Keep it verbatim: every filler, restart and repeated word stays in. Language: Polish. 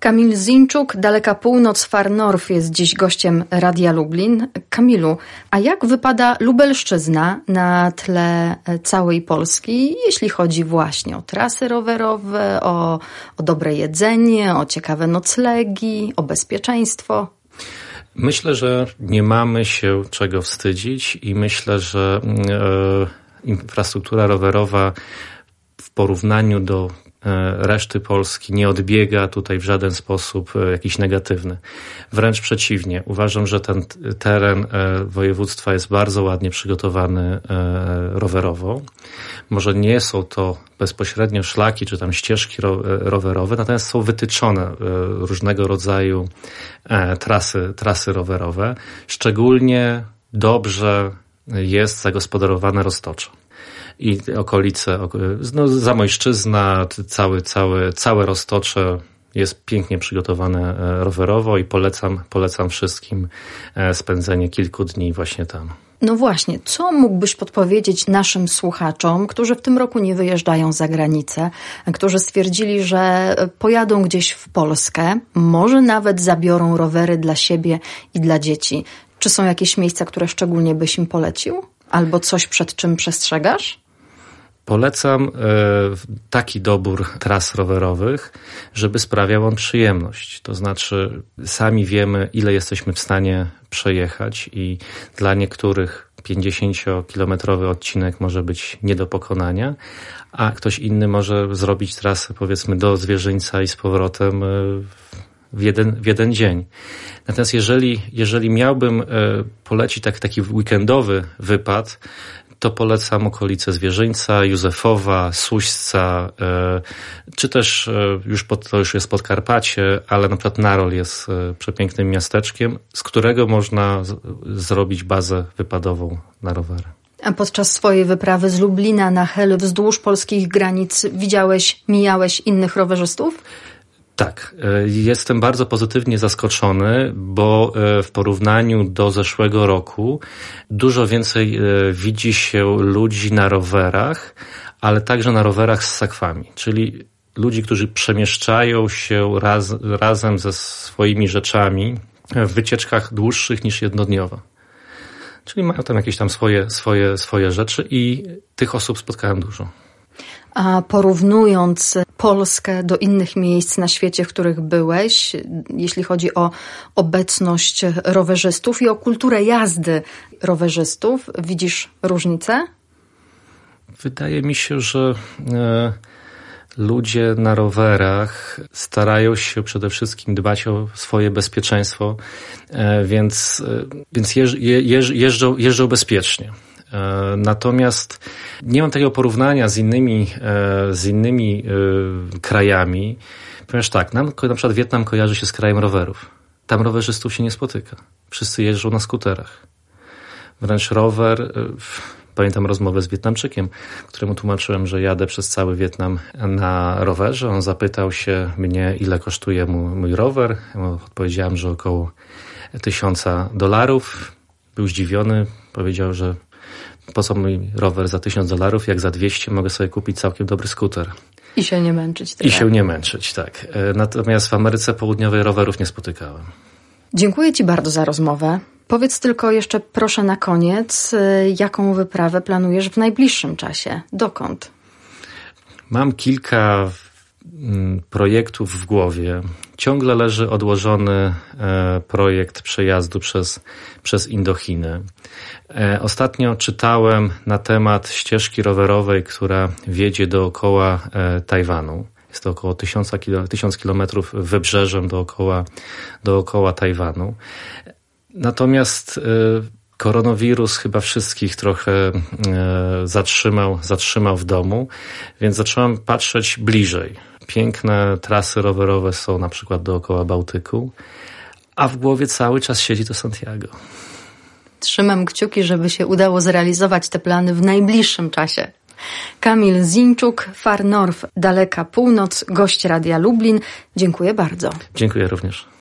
Kamil Zinczuk, Daleka Północ, Far North jest dziś gościem Radia Lublin. Kamilu, a jak wypada Lubelszczyzna na tle całej Polski, jeśli chodzi właśnie o trasy rowerowe, o, o dobre jedzenie, o ciekawe noclegi, o bezpieczeństwo? Myślę, że nie mamy się czego wstydzić i myślę, że e, infrastruktura rowerowa w porównaniu do reszty Polski nie odbiega tutaj w żaden sposób jakiś negatywny. Wręcz przeciwnie. Uważam, że ten teren województwa jest bardzo ładnie przygotowany rowerowo. Może nie są to bezpośrednio szlaki czy tam ścieżki rowerowe, natomiast są wytyczone różnego rodzaju trasy, trasy rowerowe. Szczególnie dobrze jest zagospodarowane Roztocze i okolice, no, Zamojszczyzna, cały, cały, całe Roztocze jest pięknie przygotowane rowerowo i polecam, polecam wszystkim spędzenie kilku dni właśnie tam. No właśnie, co mógłbyś podpowiedzieć naszym słuchaczom, którzy w tym roku nie wyjeżdżają za granicę, którzy stwierdzili, że pojadą gdzieś w Polskę, może nawet zabiorą rowery dla siebie i dla dzieci. Czy są jakieś miejsca, które szczególnie byś im polecił? Albo coś, przed czym przestrzegasz? Polecam taki dobór tras rowerowych, żeby sprawiał on przyjemność. To znaczy sami wiemy, ile jesteśmy w stanie przejechać i dla niektórych pięćdziesięciokilometrowy odcinek może być nie do pokonania, a ktoś inny może zrobić trasę powiedzmy do Zwierzyńca i z powrotem w jeden, w jeden dzień. Natomiast jeżeli, jeżeli miałbym polecić tak, taki weekendowy wypad, to polecam okolice Zwierzyńca, Józefowa, Suśca, czy też już pod, to już jest Podkarpacie, ale na przykład Narol jest przepięknym miasteczkiem, z którego można z, zrobić bazę wypadową na rowery. A podczas swojej wyprawy z Lublina na Hel wzdłuż polskich granic widziałeś, mijałeś innych rowerzystów? Tak, jestem bardzo pozytywnie zaskoczony, bo w porównaniu do zeszłego roku dużo więcej widzi się ludzi na rowerach, ale także na rowerach z sakwami, czyli ludzi, którzy przemieszczają się raz, razem ze swoimi rzeczami w wycieczkach dłuższych niż jednodniowa. Czyli mają tam jakieś tam swoje, swoje, swoje rzeczy i tych osób spotkałem dużo. A porównując Polskę do innych miejsc na świecie, w których byłeś, jeśli chodzi o obecność rowerzystów i o kulturę jazdy rowerzystów, widzisz różnicę? Wydaje mi się, że e, ludzie na rowerach starają się przede wszystkim dbać o swoje bezpieczeństwo, e, więc, e, więc jeż, jeż, jeżdżą, jeżdżą bezpiecznie. Natomiast nie mam takiego porównania z innymi, z innymi krajami, ponieważ tak, nam na przykład Wietnam kojarzy się z krajem rowerów. Tam rowerzystów się nie spotyka. Wszyscy jeżdżą na skuterach. Wręcz rower, pamiętam rozmowę z Wietnamczykiem, któremu tłumaczyłem, że jadę przez cały Wietnam na rowerze. On zapytał się mnie, ile kosztuje mu mój rower. Ja odpowiedziałem, że około tysiąca dolarów. Był zdziwiony, powiedział, że po co mój rower za tysiąc dolarów, jak za dwieście mogę sobie kupić całkiem dobry skuter. I się nie męczyć. I się nie męczyć, tak. Natomiast w Ameryce Południowej rowerów nie spotykałem. Dziękuję Ci bardzo za rozmowę. Powiedz tylko jeszcze proszę na koniec, jaką wyprawę planujesz w najbliższym czasie? Dokąd? Mam kilka projektów w głowie. Ciągle leży odłożony projekt przejazdu przez, przez Indochiny. Ostatnio czytałem na temat ścieżki rowerowej, która wiedzie dookoła Tajwanu. Jest to około tysiąc kilometrów wybrzeżem dookoła, dookoła Tajwanu. Natomiast koronawirus chyba wszystkich trochę zatrzymał, zatrzymał w domu, więc zacząłem patrzeć bliżej. Piękne trasy rowerowe są na przykład dookoła Bałtyku, a w głowie cały czas siedzi to Santiago. Trzymam kciuki, żeby się udało zrealizować te plany w najbliższym czasie. Kamil Zinczuk, Far North, Daleka Północ, gość Radia Lublin. Dziękuję bardzo. Dziękuję również.